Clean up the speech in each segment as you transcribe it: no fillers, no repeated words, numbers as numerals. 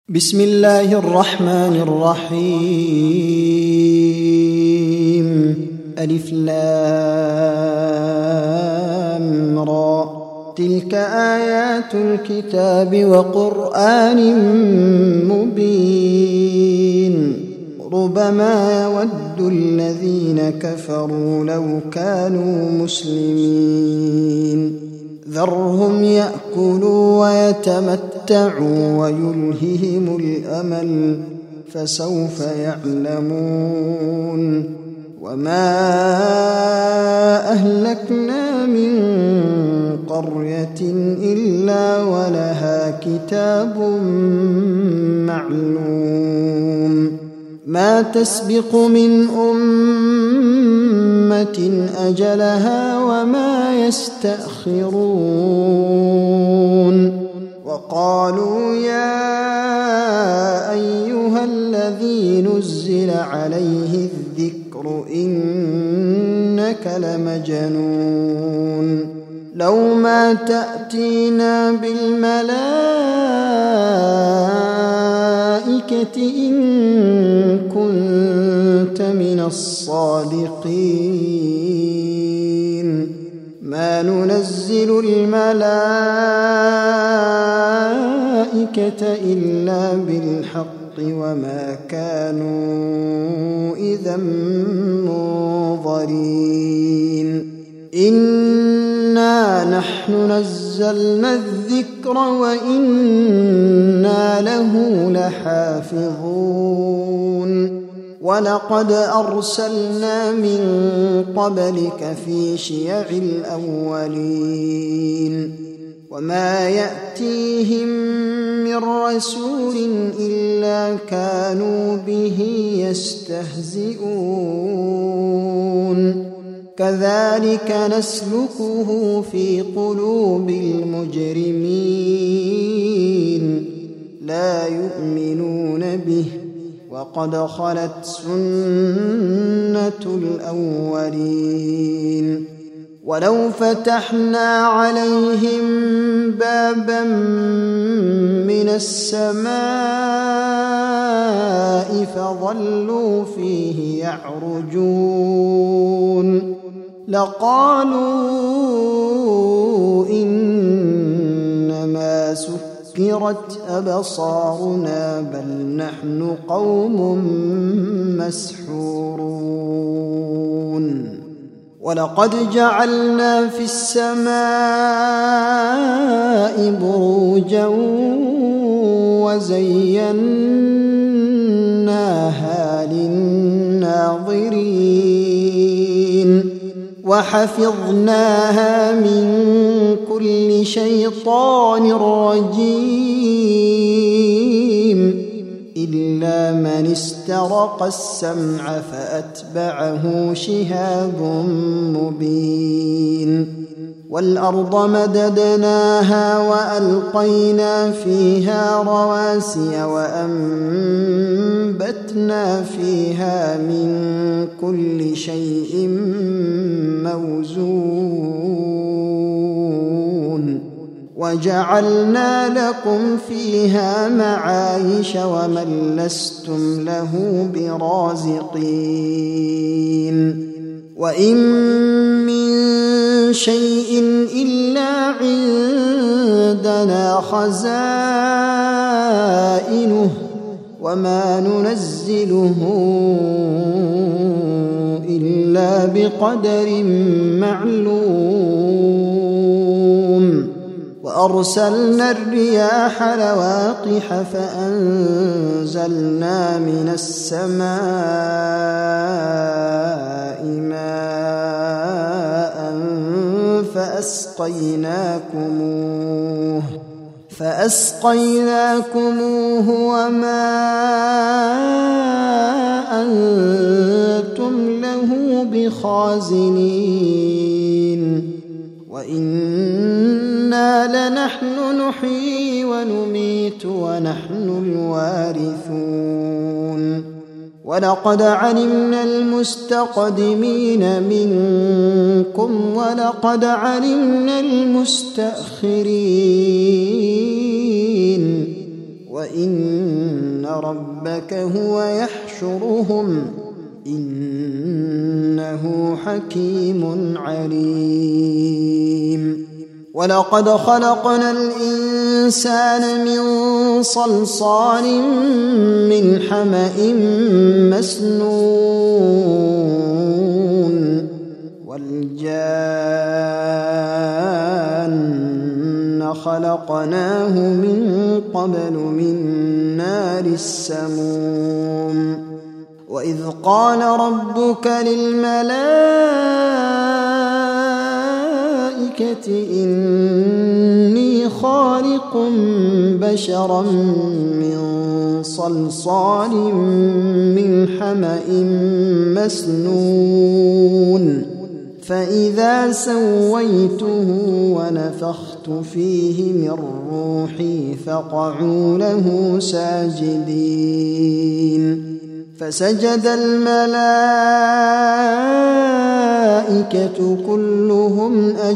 بسم الله الرحمن الرحيم. ألف لام را. تلك آيات الكتاب وقرآن مبين. ربما يود الذين كفروا لو كانوا مسلمين. ذرهم يأكلوا ويتمتعوا ويلههم الأمل فسوف يعلمون. وما أهلكنا من قرية إلا ولها كتاب معلوم. ما تسبق من أمة أجلها وما يستأخرون. وقالوا يا أيها الذي نزل عليه الذكر إنك لمجنون. لو ما تأتينا بالملائكة إن كنت من الصادقين. ما ننزل الملائكة إلا بالحق وما كانوا إذا منظرين. إنا نحن نزلنا الذكر وإنا له لحافظون. ولقد أرسلنا من قبلك في شيع الأولين. وما يأتيهم من رسول إلا كانوا به يستهزئون. كذلك نسلكه في قلوب المجرمين لا يؤمنون به وقد خلت سنة الأولين. ولو فتحنا عليهم بابا من السماء فظلوا فيه يعرجون لقالوا إنما سكرت أبصارنا بل نحن قوم مسحورون. ولقد جعلنا في السماء بروجا وزيناها للناظرين وحفظناها من كل شيطان رجيم إلا من استرق السمع فأتبعه شهاب مبين. والأرض مددناها وألقينا فيها رواسي وأنبتنا فيها من كل شيء موزون. وجعلنا لكم فيها معايش ومن لستم له برازقين. وإن من شيء إلا عندنا خزائنه وما ننزله إلا بقدر معلوم. وأرسلنا الرياح لواقح فأنزلنا من السماء ماء فأسقيناكموه وما أنتم له بخازنين. وإنا لنحن نحيي ونميت ونحن الوارثون. ولقد علمنا المستقدمين منكم ولقد علمنا المستأخرين وإن ربك هو يحشرهم إنه حكيم عليم ولقد خلقنا الإنسان من صلصال من حمأ مسنون والجان خلقناه من قبل من نار السموم وإذ قال ربك للملائكة إني خالق بشرا من صلصال من حمأ مسنون فإذا سويته ونفخت فيه من روحي فقعوا له ساجدين فسجد الملائكة كلهم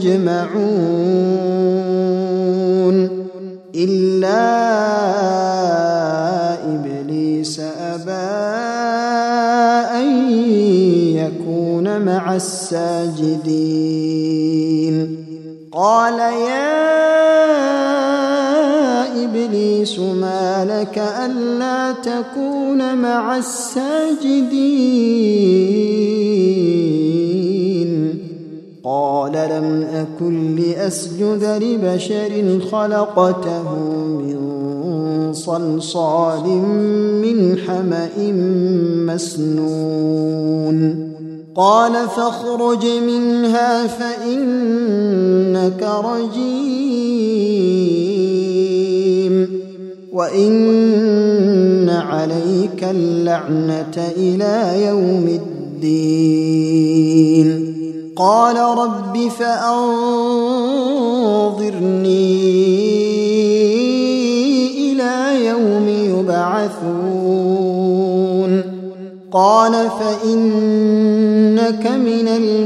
أجمعون إلا إبليس أبى أن يكون مع الساجدين قال يا إبليس ما لك ألا تكون مع الساجدين قال لم أكن لأسجد لبشر خلقته من صلصال من حمأ مسنون قال فاخرج منها فإنك رجيم وإن عليك اللعنة إلى يوم الدين قال رب فأنظرني إلى يوم يبعثون قال فإنك من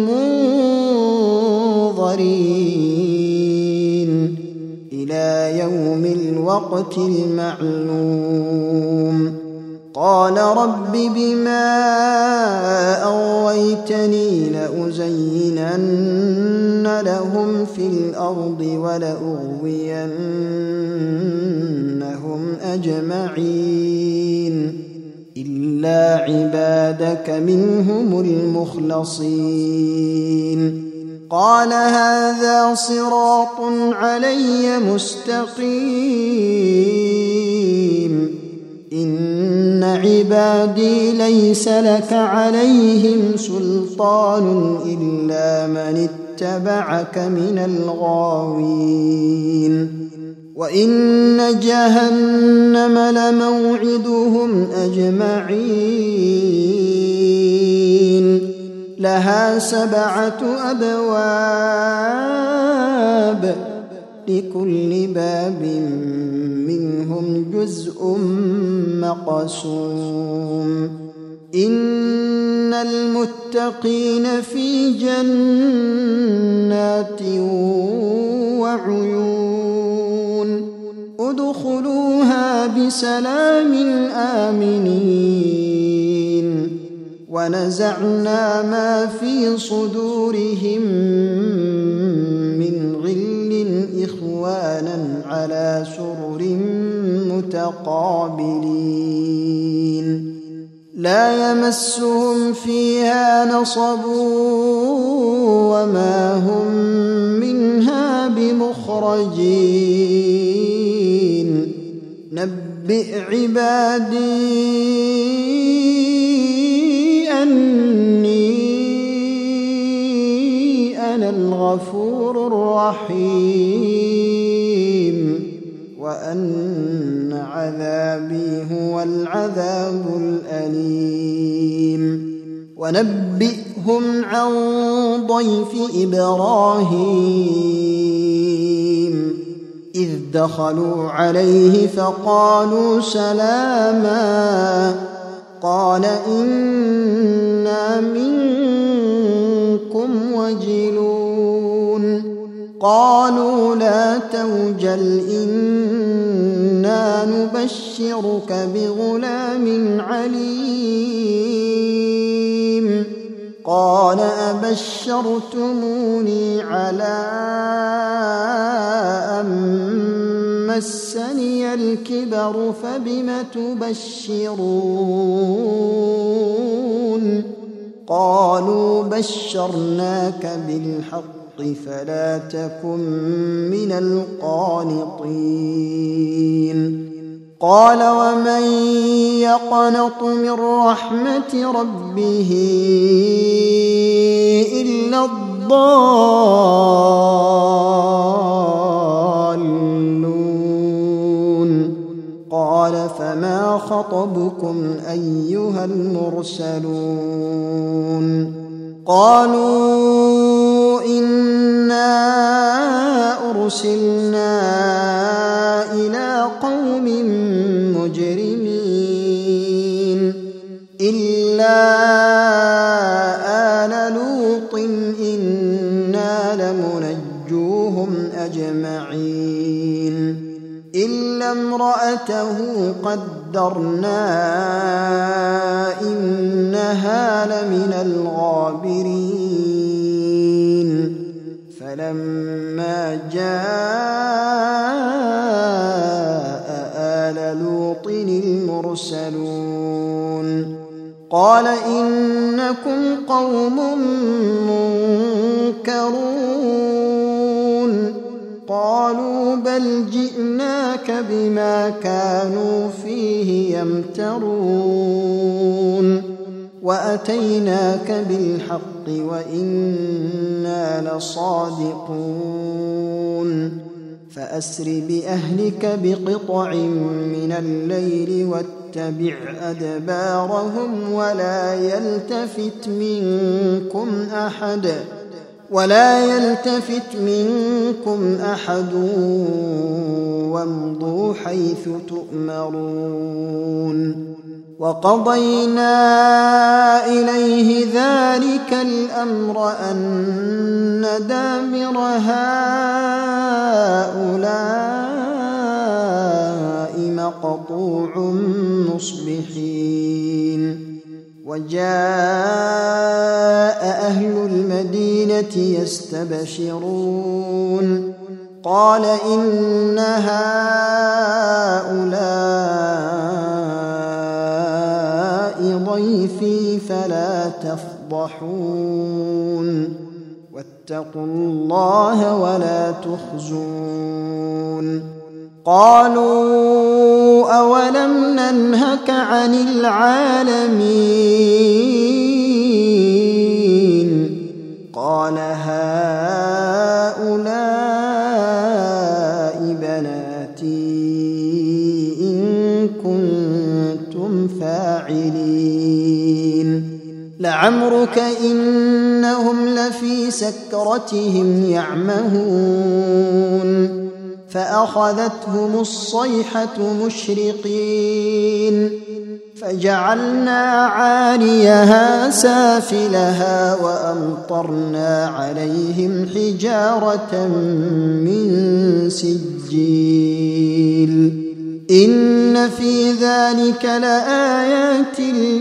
المنظرين إلى يوم الوقت المعلوم قال رب بما أغويتني لأزينن لهم في الأرض ولأغوينهم أجمعين إلا عبادك منهم المخلصين قال هذا صراط علي مستقيم إن عبادي ليس لك عليهم سلطان إلا من اتبعك من الغاوين وإن جهنم لموعدهم أجمعين لها 7 أبواب لكل باب منهم جزء مقسوم إن المتقين في جنات وعيون ادخلوها بسلام آمنين ونزعنا ما في صدورهم من غل إخوانا على سرر متقابلين لا يمسهم فيها نصب وما هم منها بمخرجين نبئ عبادي أني أنا الغفور الرحيم وأن عذابي هو العذاب الأليم ونبئهم عن ضيف إبراهيم إذ دخلوا عليه فقالوا سلاما قال إنا منكم وجلون قالوا لا توجل إنا إنا نبشرك بغلام عليم قال أبشرتموني على أن مسني الكبر فبم تبشرون قالوا بشرناك بالحق فلا تكن من القانطين قال ومن يقنط من رحمة ربه إلا الضالون قال فما خطبكم أيها المرسلون قالوا إنا أرسلنا إلى قوم مجرمين إلا آل لوط إنا لمنجوهم أجمعين إلا امرأته قدرنا إنها لمن الغابرين فلما جاء آل لوط المرسلون قال إنكم قوم منكرون قالوا بل جئناك بما كانوا فيه يمترون وأتيناك بالحق وإنا لصادقون فأسر بأهلك بقطع من الليل واتبع أدبارهم ولا يلتفت منكم أحد وامضوا حيث تؤمرون وقضينا إليه ذلك الأمر أن دابر هؤلاء مقطوع مصبحين وجاء أهل المدينة يستبشرون قال إن هؤلاء ضيفي فلا تفضحون واتقوا الله ولا تخزون قالوا أولم ننهك عن العالمين قال هؤلاء بناتي إن كنتم فاعلين لعمرك إنهم لفي سكرتهم يعمهون فأخذتهم الصيحة مشرقين فجعلنا عاليها سافلها وأمطرنا عليهم حجارة من سجيل إن في ذلك لآيات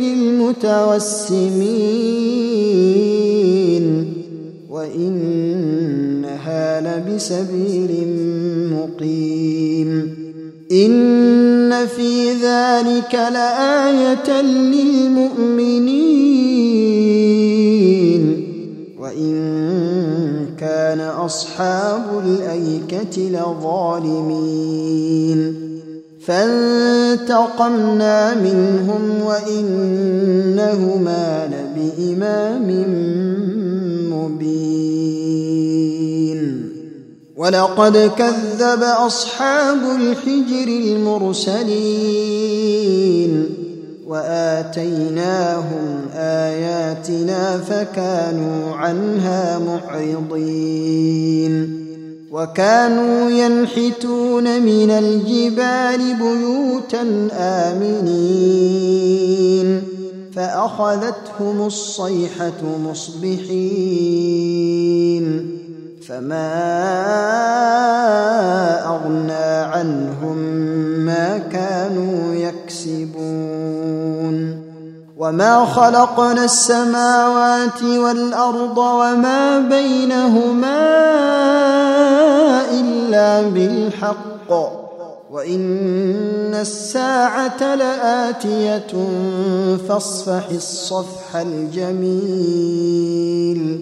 للمتوسمين وإنها لبسبيل مقيم إن في ذلك لآية للمؤمنين وإن كان أصحاب الأيكة لظالمين فانتقمنا منهم وإنهما لبإمام مبين ولقد كذب أصحاب الحجر المرسلين وآتيناهم آياتنا فكانوا عنها معرضين وكانوا ينحتون من الجبال بيوتا آمنين فأخذتهم الصيحة مصبحين فما أغنى عنهم ما كانوا يكسبون وما خلقنا السماوات والأرض وما بينهما إلا بالحق وإن الساعة لآتية فاصفح الصفح الجميل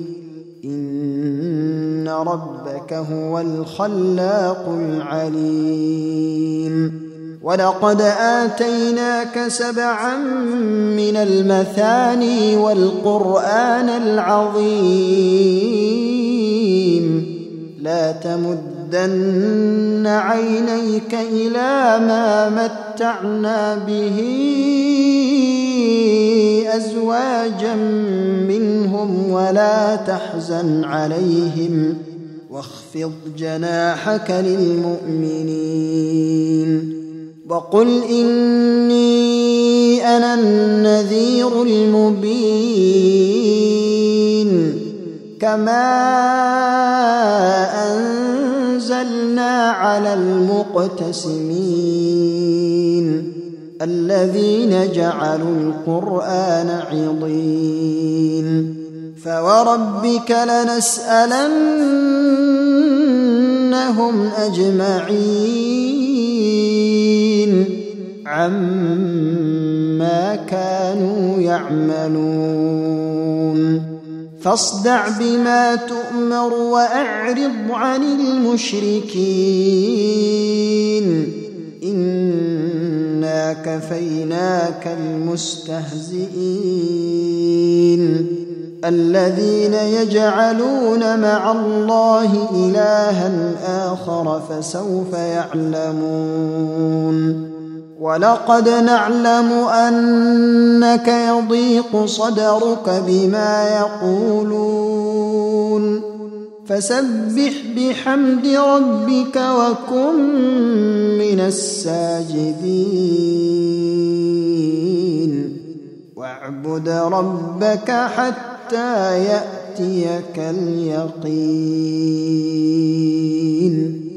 إن ربك هو الخلاق العليم ولقد آتيناك 7 من المثاني والقرآن العظيم لا تمدن عينيك إلى ما متعنا به أزواجا منهم ولا تحزن عليهم واخفض جناحك للمؤمنين وقل إني أنا النذير المبين كما أنزلنا على المقتسمين الذين جعلوا القرآن عضين فوربك لنسألنهم أجمعين عما كانوا يعملون فاصدع بما تؤمر وأعرض عن المشركين إنا كفيناك المستهزئين الذين يجعلون مع الله إلها آخر فسوف يعلمون ولقد نعلم أنك يضيق صدرك بما يقولون فسبح بحمد ربك وكن من الساجدين واعبد ربك حتى يأتيك اليقين